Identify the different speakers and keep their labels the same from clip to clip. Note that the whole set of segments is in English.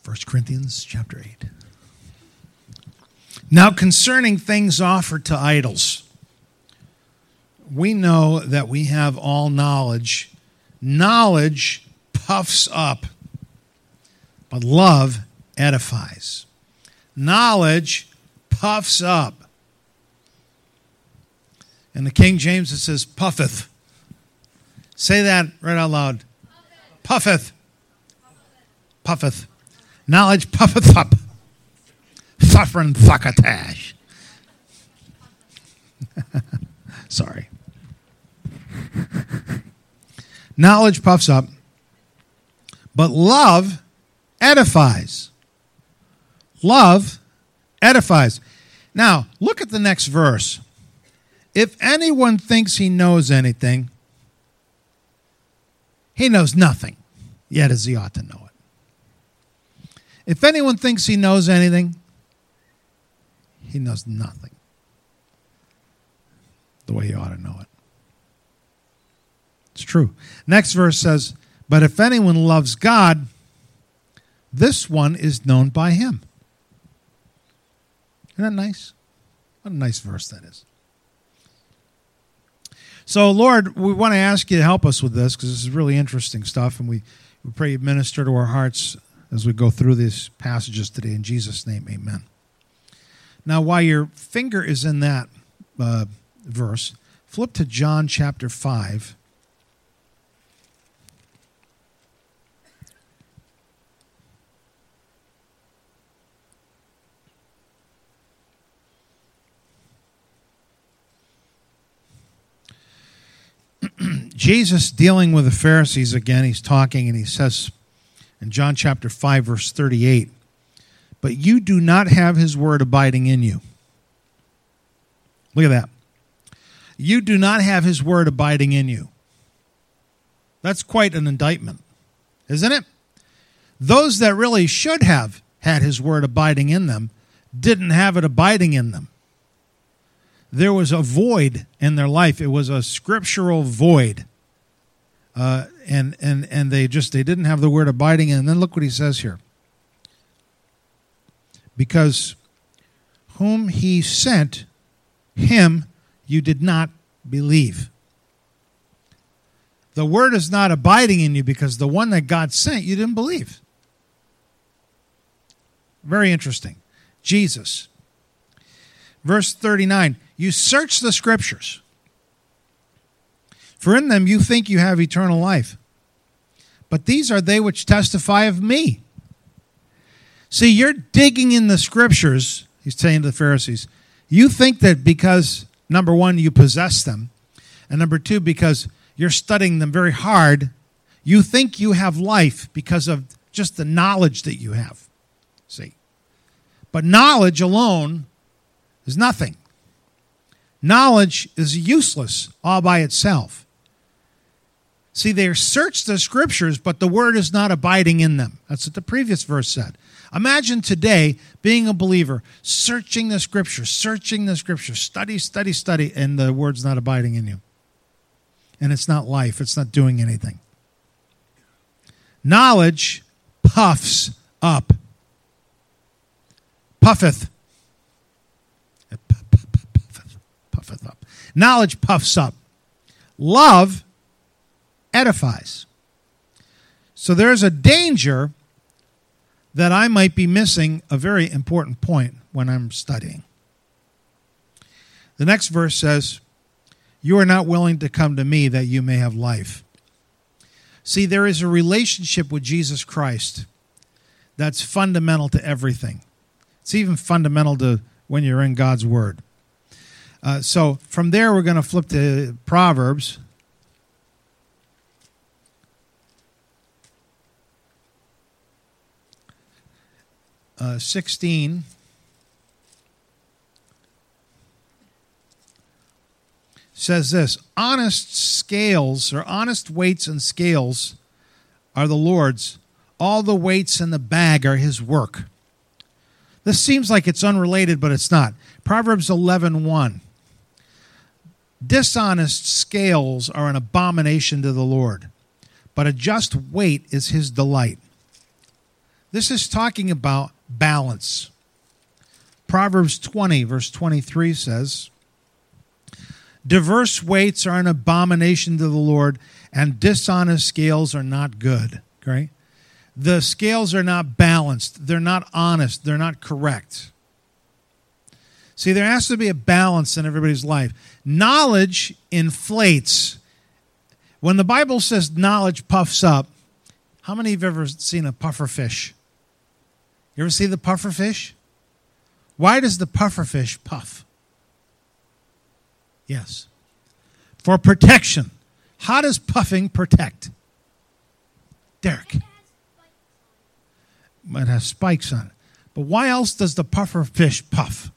Speaker 1: 1 Corinthians chapter 8. Now concerning things offered to idols, we know that we have all knowledge. Knowledge puffs up, but love edifies. Knowledge puffs up. In the King James it says puffeth. Say that right out loud. Puffeth. Puffeth. Knowledge puffeth up. Suffering thuckatash. Sorry. Knowledge puffs up, but love edifies. Love edifies. Now, look at the next verse. If anyone thinks he knows anything, he knows nothing, yet as he ought to know it. If anyone thinks he knows anything, he knows nothing the way he ought to know it. It's true. Next verse says, but if anyone loves God, this one is known by him. Isn't that nice? What a nice verse that is. So, Lord, we want to ask you to help us with this because this is really interesting stuff, and we pray you minister to our hearts as we go through these passages today. In Jesus' name, amen. Now, while your finger is in that verse, flip to John chapter 5. Jesus dealing with the Pharisees again, he's talking and he says in John chapter 5 verse 38, but you do not have his word abiding in you. Look at that. You do not have his word abiding in you. That's quite an indictment, isn't it? Those that really should have had his word abiding in them didn't have it abiding in them. There was a void in their life. It was a scriptural void. And they didn't have the word abiding in. And then look what he says here. Because whom he sent, him you did not believe. The word is not abiding in you because the one that God sent you didn't believe. Very interesting. Jesus. Verse 39, you search the scriptures, for in them you think you have eternal life. But these are they which testify of me. See, you're digging in the scriptures, he's saying to the Pharisees. You think that because, number one, you possess them, and number two, because you're studying them very hard, you think you have life because of just the knowledge that you have. See? But knowledge alone is nothing. Knowledge is useless all by itself. See, they search the scriptures, but the word is not abiding in them. That's what the previous verse said. Imagine today being a believer, searching the scriptures, study, and the word's not abiding in you. And it's not life. It's not doing anything. Knowledge puffs up. Puffeth. Puffeth up. Knowledge puffs up. Love edifies. So there's a danger that I might be missing a very important point when I'm studying. The next verse says, you are not willing to come to me that you may have life. See, there is a relationship with Jesus Christ that's fundamental to everything. It's even fundamental to when you're in God's Word. So from there, we're going to flip to Proverbs. Uh, 16. Says this, honest scales or honest weights and scales are the Lord's. All the weights in the bag are his work. This seems like it's unrelated, but it's not. Proverbs 11:1. Dishonest scales are an abomination to the Lord, but a just weight is his delight. This is talking about balance. Proverbs 20, verse 23 says, diverse weights are an abomination to the Lord, and dishonest scales are not good. Okay? The scales are not balanced. They're not honest. They're not correct. See, there has to be a balance in everybody's life. Knowledge inflates. When the Bible says knowledge puffs up, how many of you have ever seen a puffer fish? You ever see the puffer fish? Why does the puffer fish puff? Yes. For protection. How does puffing protect? Derek. It has spikes on it. But why else does the puffer fish puff?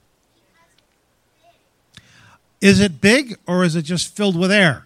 Speaker 1: Is it big or is it just filled with air?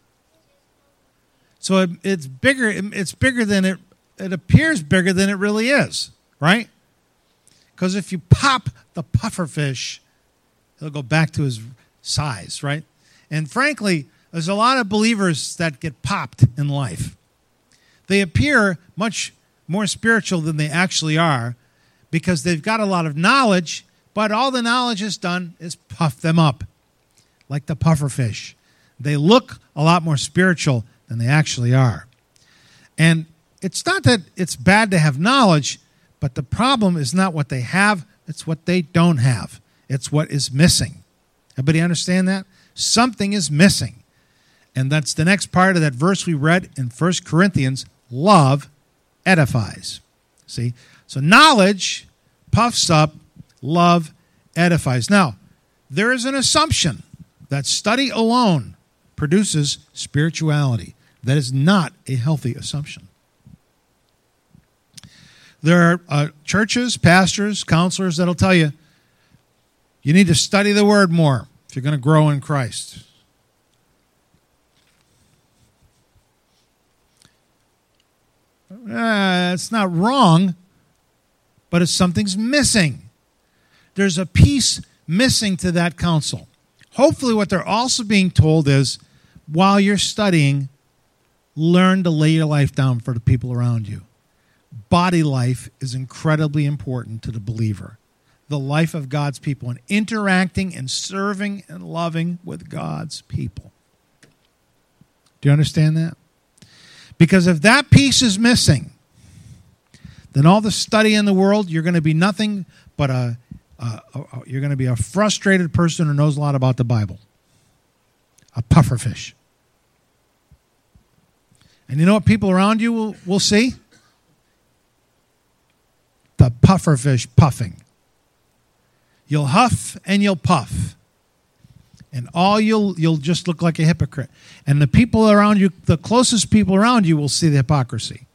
Speaker 1: So it's bigger. It's bigger than it appears bigger than it really is, right? Because if you pop the puffer fish, he'll go back to his size, right? And frankly, there's a lot of believers that get popped in life. They appear much more spiritual than they actually are because they've got a lot of knowledge, but all the knowledge has done is puff them up, like the puffer fish. They look a lot more spiritual than they actually are. And it's not that it's bad to have knowledge, but the problem is not what they have, it's what they don't have. It's what is missing. Everybody understand that? Something is missing. And that's the next part of that verse we read in 1 Corinthians. Love edifies. See? So knowledge puffs up, love edifies. Now, there is an assumption that study alone produces spirituality. That is not a healthy assumption. There are churches, pastors, counselors that'll tell you, you need to study the Word more if you're going to grow in Christ. It's not wrong, but it's something's missing. There's a piece missing to that counsel. Hopefully what they're also being told is, while you're studying, learn to lay your life down for the people around you. Body life is incredibly important to the believer. The life of God's people and interacting and serving and loving with God's people. Do you understand that? Because if that piece is missing, then all the study in the world, you're going to be nothing but you're going to be a frustrated person who knows a lot about the Bible. A pufferfish. And you know what people around you will see? The pufferfish puffing. You'll huff and you'll puff. And you'll just look like a hypocrite. And the people around you, the closest people around you will see the hypocrisy.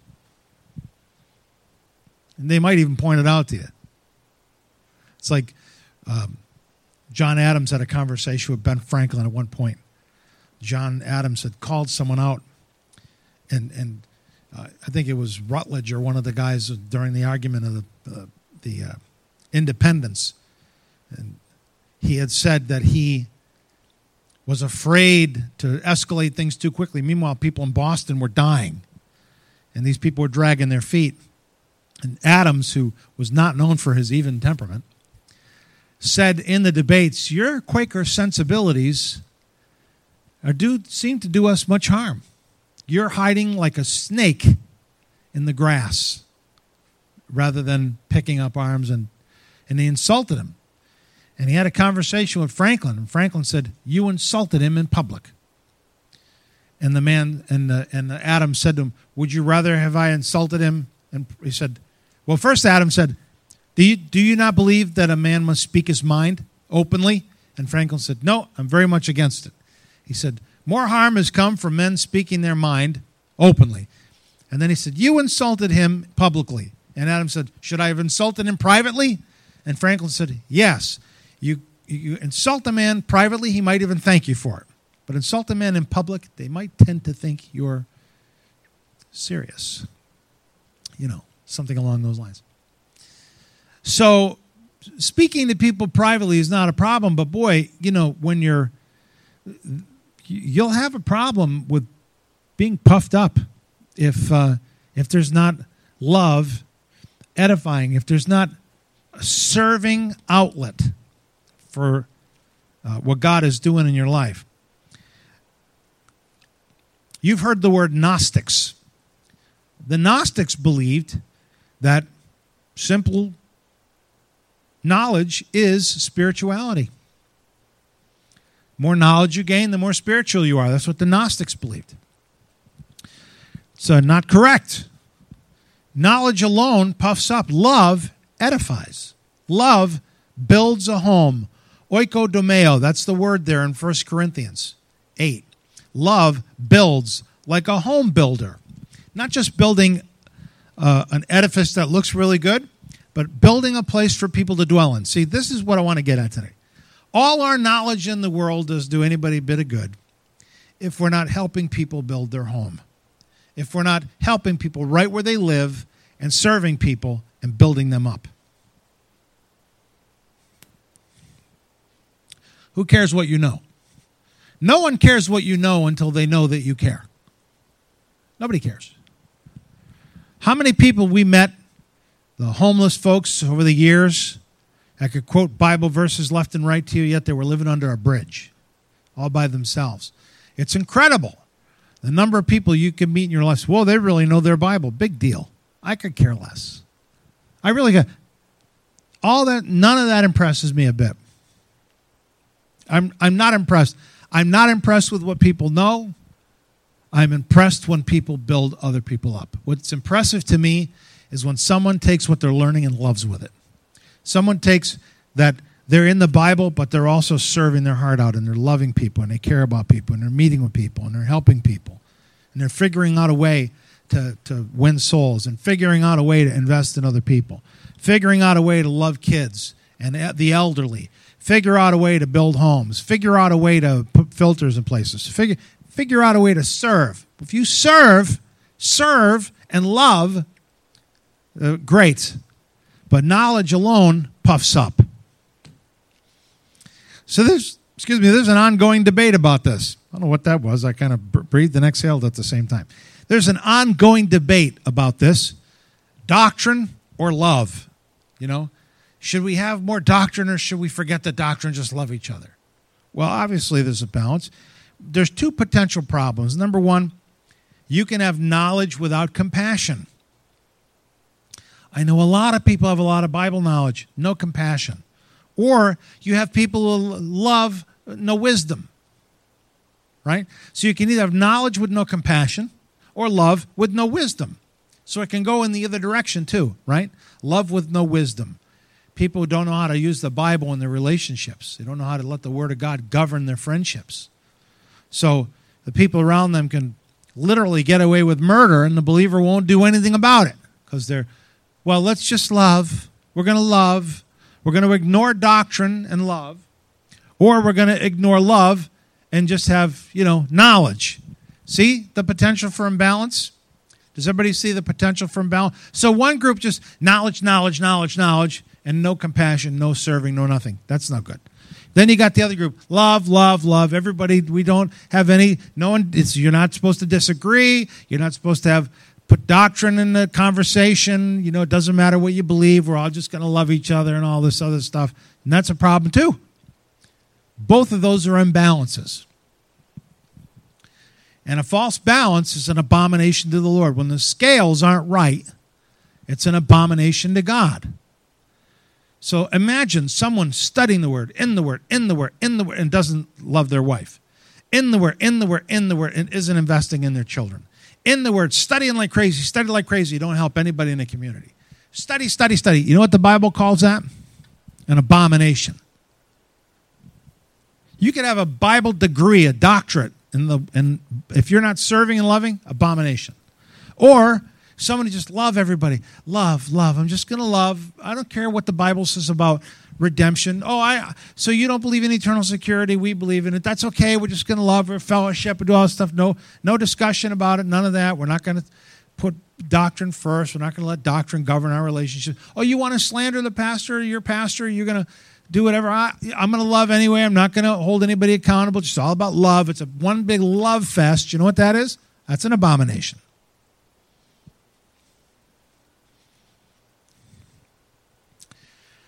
Speaker 1: And they might even point it out to you. It's like John Adams had a conversation with Ben Franklin at one point. John Adams had called someone out, and I think it was Rutledge or one of the guys during the argument of the independence. And he had said that he was afraid to escalate things too quickly. Meanwhile, people in Boston were dying, and these people were dragging their feet. And Adams, who was not known for his even temperament, said in the debates, your Quaker sensibilities seem to do us much harm. You're hiding like a snake in the grass rather than picking up arms. And he insulted him. And he had a conversation with Franklin. And Franklin said, you insulted him in public. And the man, and Adams said to him, would you rather have I insulted him? And he said, well, first Adams said, do you not believe that a man must speak his mind openly? And Franklin said, no, I'm very much against it. He said, more harm has come from men speaking their mind openly. And then he said, you insulted him publicly. And Adams said, should I have insulted him privately? And Franklin said, yes. You insult a man privately, he might even thank you for it. But insult a man in public, they might tend to think you're serious. You know, something along those lines. So speaking to people privately is not a problem, but boy, you know, when you'll have a problem with being puffed up if there's not love edifying, if there's not a serving outlet for what God is doing in your life. You've heard the word Gnostics. The Gnostics believed that simple knowledge is spirituality. More knowledge you gain, the more spiritual you are. That's what the Gnostics believed. So not correct. Knowledge alone puffs up. Love edifies. Love builds a home. Oikodomeo, that's the word there in 1 Corinthians 8. Love builds like a home builder. Not just building an edifice that looks really good, but building a place for people to dwell in. See, this is what I want to get at today. All our knowledge in the world does do anybody a bit of good if we're not helping people build their home. If we're not helping people right where they live and serving people and building them up. Who cares what you know? No one cares what you know until they know that you care. Nobody cares. How many people we met, the homeless folks over the years, that could quote Bible verses left and right to you, yet they were living under a bridge all by themselves. It's incredible. The number of people you can meet in your life, well, they really know their Bible. Big deal. I could care less. I really could. None of that impresses me a bit. I'm not impressed. I'm not impressed with what people know. I'm impressed when people build other people up. What's impressive to me is when someone takes what they're learning and loves with it. Someone takes that they're in the Bible, but they're also serving their heart out, and they're loving people, and they care about people, and they're meeting with people, and they're helping people, and they're figuring out a way to win souls, and figuring out a way to invest in other people, figuring out a way to love kids and the elderly, figure out a way to build homes, figure out a way to put filters in places, figure out a way to serve. If you serve, and love, great. But knowledge alone puffs up. So there's an ongoing debate about this. I don't know what that was. I kind of breathed and exhaled at the same time. There's an ongoing debate about this. Doctrine or love? Should we have more doctrine or should we forget the doctrine and just love each other? Well, obviously there's a balance. There's two potential problems. Number one, you can have knowledge without compassion. I know a lot of people have a lot of Bible knowledge, no compassion. Or you have people who love, no wisdom. Right? So you can either have knowledge with no compassion or love with no wisdom. So it can go in the other direction too, right? Love with no wisdom. People who don't know how to use the Bible in their relationships. They don't know how to let the Word of God govern their friendships. So the people around them can literally get away with murder and the believer won't do anything about it because let's just love. We're going to love. We're going to ignore doctrine and love. Or we're going to ignore love and just have, knowledge. See the potential for imbalance? Does everybody see the potential for imbalance? So one group just knowledge, and no compassion, no serving, no nothing. That's not good. Then you got the other group, love. Everybody, we don't have you're not supposed to disagree. You're not supposed to put doctrine in the conversation. It doesn't matter what you believe. We're all just going to love each other and all this other stuff. And that's a problem too. Both of those are imbalances. And a false balance is an abomination to the Lord. When the scales aren't right, it's an abomination to God. So imagine someone studying the Word, in the Word, and doesn't love their wife. In the Word, and isn't investing in their children. In the Word, studying like crazy, don't help anybody in the community. Study. You know what the Bible calls that? An abomination. You could have a Bible degree, a doctorate, and if you're not serving and loving, abomination. Or someone who just love everybody. Love. I'm just going to love. I don't care what the Bible says about redemption. So you don't believe in eternal security. We believe in it. That's okay. We're just going to love our fellowship and do all this stuff. No discussion about it. None of that. We're not going to put doctrine first. We're not going to let doctrine govern our relationship. You want to slander the pastor or your pastor? You're going to do whatever. I'm going to love anyway. I'm not going to hold anybody accountable. It's just all about love. It's one big love fest. You know what that is? That's an abomination.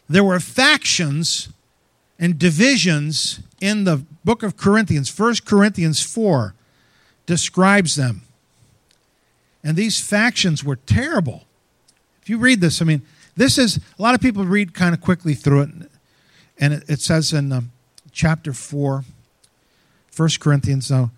Speaker 1: there were factions and divisions in the book of Corinthians. 1 Corinthians 4 describes them. And these factions were terrible. If you read this, this is, a lot of people read kind of quickly through it. And it says in chapter 4, 1 Corinthians, now,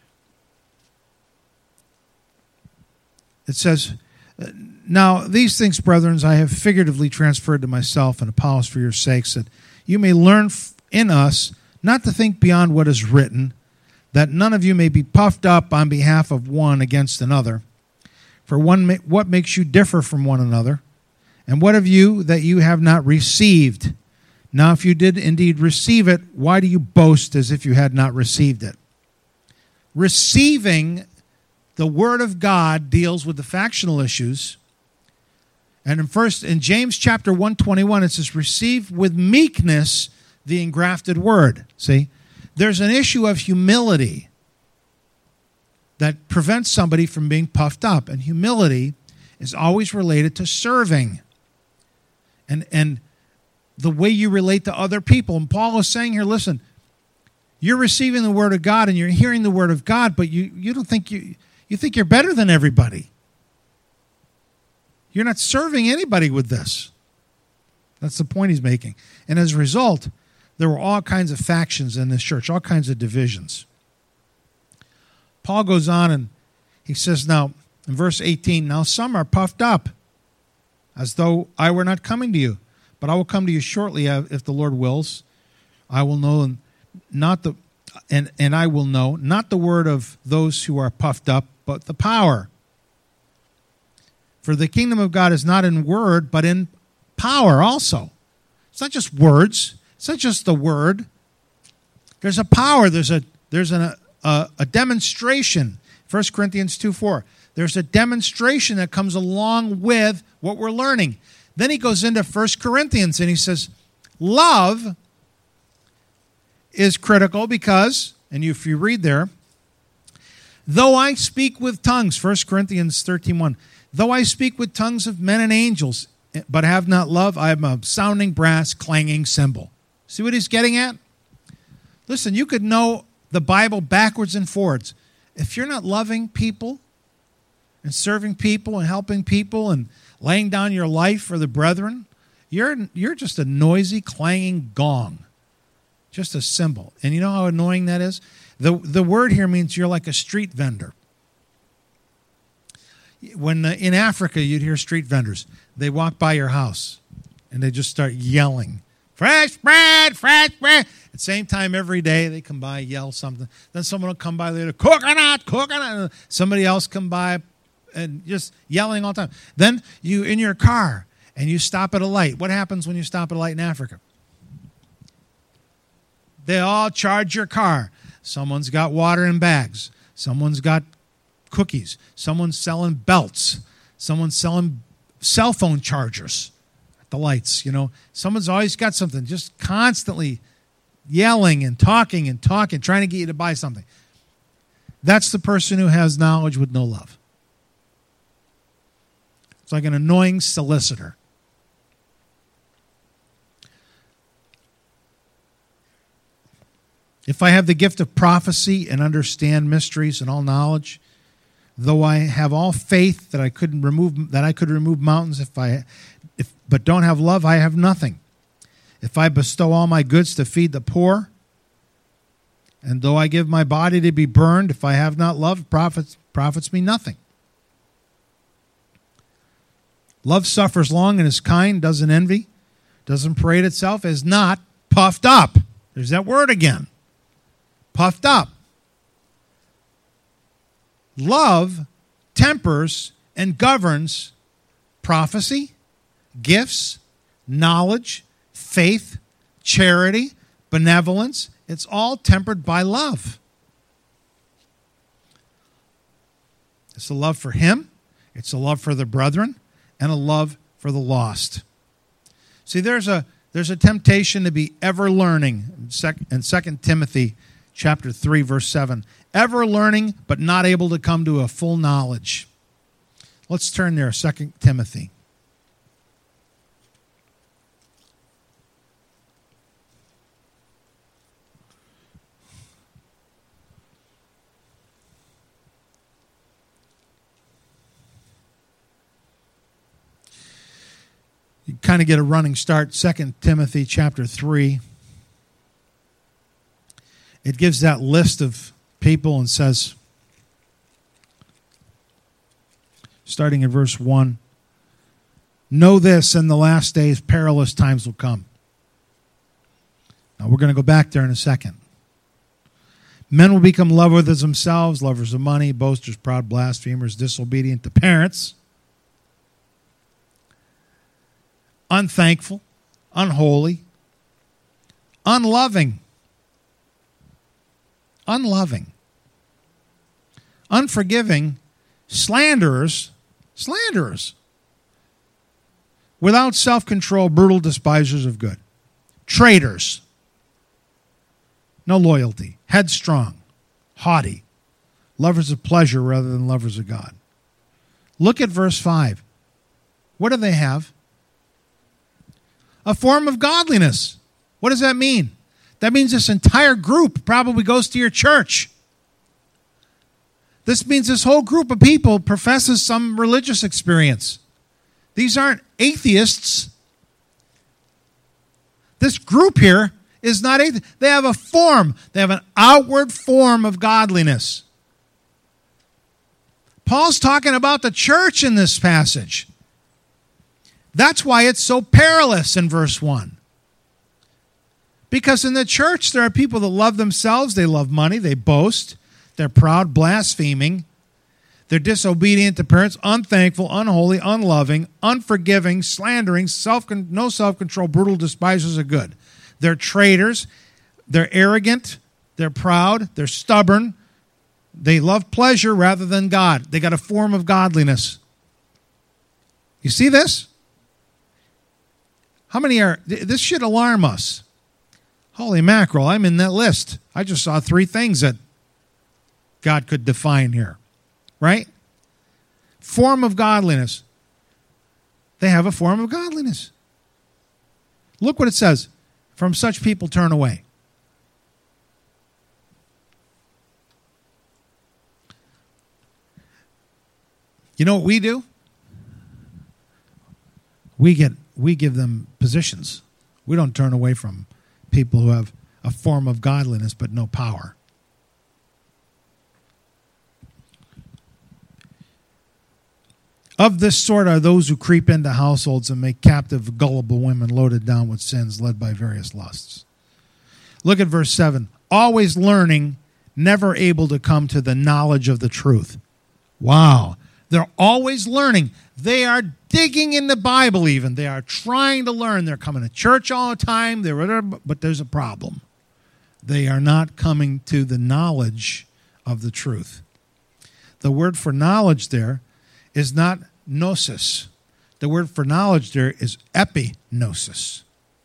Speaker 1: it says, "Now these things, brethren, I have figuratively transferred to myself and Apollos for your sakes, that you may learn in us not to think beyond what is written, that none of you may be puffed up on behalf of one against another. For what makes you differ from one another? And what have you that you have not received? Now if you did indeed receive it, why do you boast as if you had not received it?" Receiving the Word of God deals with the factional issues. And in James chapter 1:21, it says, "Receive with meekness the engrafted word." See, there's an issue of humility that prevents somebody from being puffed up. And humility is always related to serving and the way you relate to other people. And Paul is saying here, listen, you're receiving the Word of God and you're hearing the Word of God, but you don't think you think you're better than everybody. You're not serving anybody with this. That's the point he's making. And as a result, there were all kinds of factions in this church, all kinds of divisions. Paul goes on and he says now, in verse 18, "Now some are puffed up, as though I were not coming to you. But I will come to you shortly, if the Lord wills. I will know and I will know not the word of those who are puffed up, but the power. For the kingdom of God is not in word, but in power also." It's not just words. It's not just the word. There's a power. There's a demonstration. 1 Corinthians 2:4. There's a demonstration that comes along with what we're learning. Then he goes into 1 Corinthians and he says, love is critical because, and if you read there, "Though I speak with tongues," 1 Corinthians 13:1, "though I speak with tongues of men and angels, but have not love, I am a sounding brass, clanging cymbal." See what he's getting at? Listen, you could know the Bible backwards and forwards. If you're not loving people and serving people and helping people and laying down your life for the brethren, you're just a noisy, clanging gong, just a cymbal. And you know how annoying that is? The word here means you're like a street vendor. When in Africa, you'd hear street vendors. They walk by your house, and they just start yelling, "Fresh bread, fresh bread." At the same time, every day, they come by, yell something. Then someone will come by later, "Coconut, coconut." Somebody else come by and just yelling all the time. Then you in your car, and you stop at a light. What happens when you stop at a light in Africa? They all charge your car. Someone's got water in bags. Someone's got cookies. Someone's selling belts. Someone's selling cell phone chargers at the lights. Someone's always got something, just constantly yelling and talking, trying to get you to buy something. That's the person who has knowledge with no love. It's like an annoying solicitor. "If I have the gift of prophecy and understand mysteries and all knowledge, though I have all faith that I could remove mountains, but don't have love, I have nothing. If I bestow all my goods to feed the poor, and though I give my body to be burned, if I have not love, profits me nothing. Love suffers long and is kind, doesn't envy, doesn't parade itself, is not puffed up." There's that word again. Puffed up. Love tempers and governs prophecy, gifts, knowledge, faith, charity, benevolence. It's all tempered by love. It's a love for him, it's a love for the brethren, and a love for the lost. See, there's a temptation to be ever learning in 2 Timothy chapter 3, verse 7. Ever learning, but not able to come to a full knowledge. Let's turn there, 2 Timothy. kind of get a running start. 2 Timothy chapter 3. It gives that list of people and says, starting in verse 1, know this, in the last days perilous times will come. Now we're going to go back there in a second. Men will become lovers of themselves, lovers of money, boasters, proud, blasphemers, disobedient to parents, unthankful, unholy, unloving, unforgiving, slanderers, without self-control, brutal, despisers of good, traitors, no loyalty, headstrong, haughty, lovers of pleasure rather than lovers of God. Look at verse 5. What do they have? A form of godliness. What does that mean? That means this entire group probably goes to your church. This means this whole group of people professes some religious experience. These aren't atheists. This group here is not atheist. They have a form. They have an outward form of godliness. Paul's talking about the church in this passage. That's why it's so perilous in verse 1. Because in the church, there are people that love themselves, they love money, they boast, they're proud, blaspheming, they're disobedient to parents, unthankful, unholy, unloving, unforgiving, slandering, no self-control, brutal, despisers of good. They're traitors, they're arrogant, they're proud, they're stubborn, they love pleasure rather than God. They got a form of godliness. You see this? How many are, this should alarm us. Holy mackerel, I'm in that list. I just saw 3 things that God could define here. Right? Form of godliness. They have a form of godliness. Look what it says. From such people turn away. You know what we do? We give them positions. We don't turn away from people who have a form of godliness but no power. Of this sort are those who creep into households and make captive gullible women loaded down with sins led by various lusts. Look at verse 7. Always learning, never able to come to the knowledge of the truth. Wow. They're always learning. They are digging in the Bible even. They are trying to learn. They're coming to church all the time, but there's a problem. They are not coming to the knowledge of the truth. The word for knowledge there is not gnosis. The word for knowledge there is epignosis.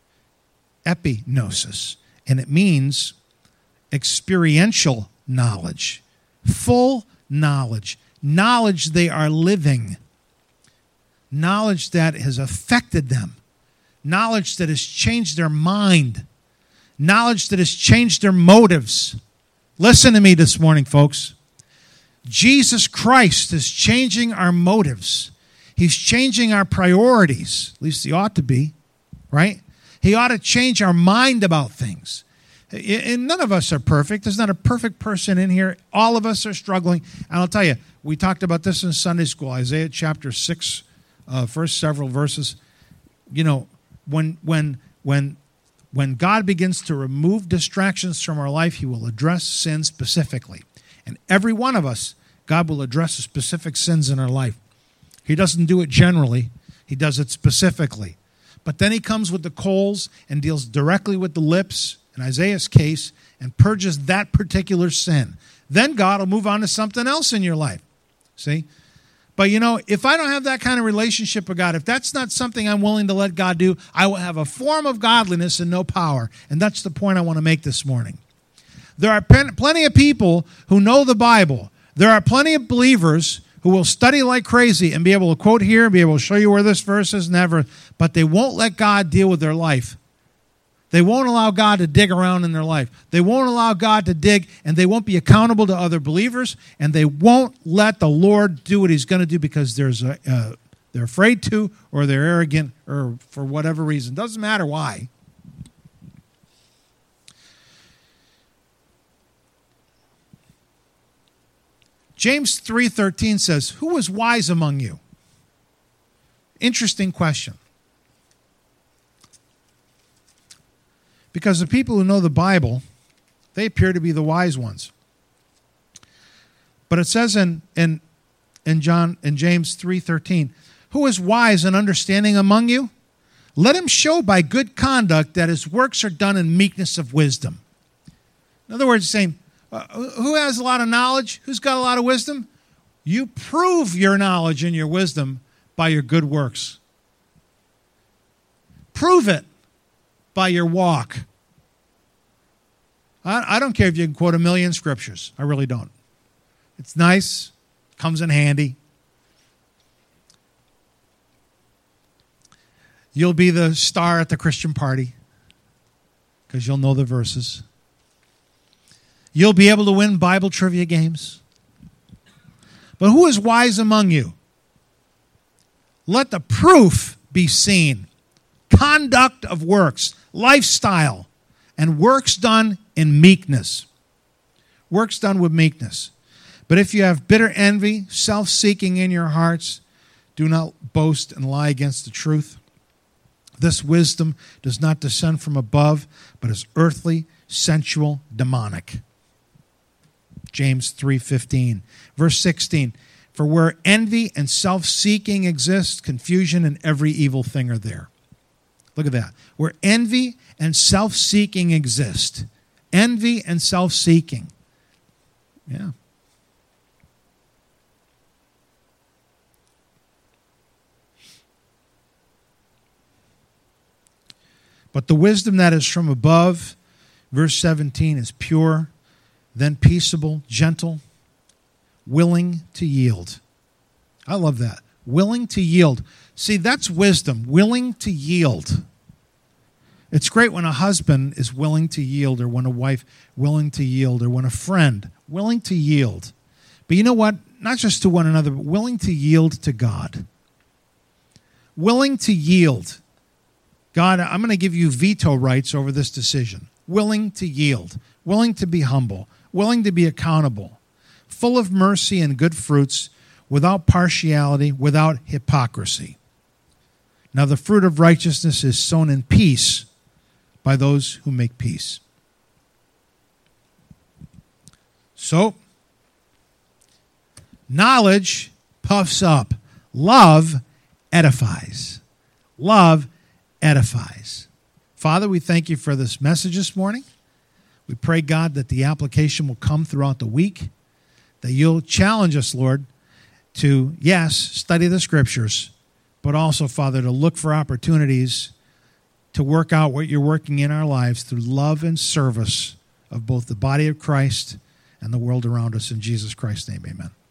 Speaker 1: Epignosis. And it means experiential knowledge. Full knowledge. Knowledge they are living. Knowledge that has affected them. Knowledge that has changed their mind. Knowledge that has changed their motives. Listen to me this morning, folks. Jesus Christ is changing our motives. He's changing our priorities. At least he ought to be, right? He ought to change our mind about things. And none of us are perfect. There's not a perfect person in here. All of us are struggling. And I'll tell you, we talked about this in Sunday school, Isaiah chapter 6, first several verses. You know, when God begins to remove distractions from our life, he will address sin specifically. And every one of us, God will address the specific sins in our life. He doesn't do it generally. He does it specifically. But then he comes with the coals and deals directly with the lips, in Isaiah's case, and purges that particular sin. Then God will move on to something else in your life. See? But you know, if I don't have that kind of relationship with God, if that's not something I'm willing to let God do, I will have a form of godliness and no power. And that's the point I want to make this morning. There are plenty of people who know the Bible. There are plenty of believers who will study like crazy and be able to quote here, be able to show you where this verse is, never, but they won't let God deal with their life. They won't allow God to dig around in their life. They won't allow God to dig, and they won't be accountable to other believers, and they won't let the Lord do what he's going to do because there's a They're afraid to, or they're arrogant, or for whatever reason. Doesn't matter why. James 3:13 says, "Who is wise among you?" Interesting question. Because the people who know the Bible, they appear to be the wise ones. But it says in James 3:13, "Who is wise and understanding among you? Let him show by good conduct that his works are done in meekness of wisdom." In other words, saying, who has a lot of knowledge? Who's got a lot of wisdom? You prove your knowledge and your wisdom by your good works. Prove it by your walk. I don't care if you can quote 1,000,000 scriptures. I really don't. It's nice. Comes in handy. You'll be the star at the Christian party because you'll know the verses. You'll be able to win Bible trivia games. But who is wise among you? Let the proof be seen. Conduct of works, lifestyle, and works done in meekness. Works done with meekness. But if you have bitter envy, self-seeking in your hearts, do not boast and lie against the truth. This wisdom does not descend from above, but is earthly, sensual, demonic. James 3:15. Verse 16. For where envy and self-seeking exist, confusion and every evil thing are there. Look at that. Where envy and self-seeking exist. Envy and self-seeking. Yeah. But the wisdom that is from above, verse 17, is pure, then peaceable, gentle, willing to yield. I love that. Willing to yield. See, that's wisdom, willing to yield. It's great when a husband is willing to yield, or when a wife willing to yield, or when a friend willing to yield. But you know what? Not just to one another, but willing to yield to God. Willing to yield. God, I'm going to give you veto rights over this decision. Willing to yield. Willing to be humble. Willing to be accountable. Full of mercy and good fruits, without partiality, without hypocrisy. Now the fruit of righteousness is sown in peace by those who make peace. So, knowledge puffs up. Love edifies. Love edifies. Father, we thank you for this message this morning. We pray, God, that the application will come throughout the week, that you'll challenge us, Lord, to, yes, study the Scriptures, but also, Father, to look for opportunities to work out what you're working in our lives through love and service of both the body of Christ and the world around us. In Jesus Christ's name, amen.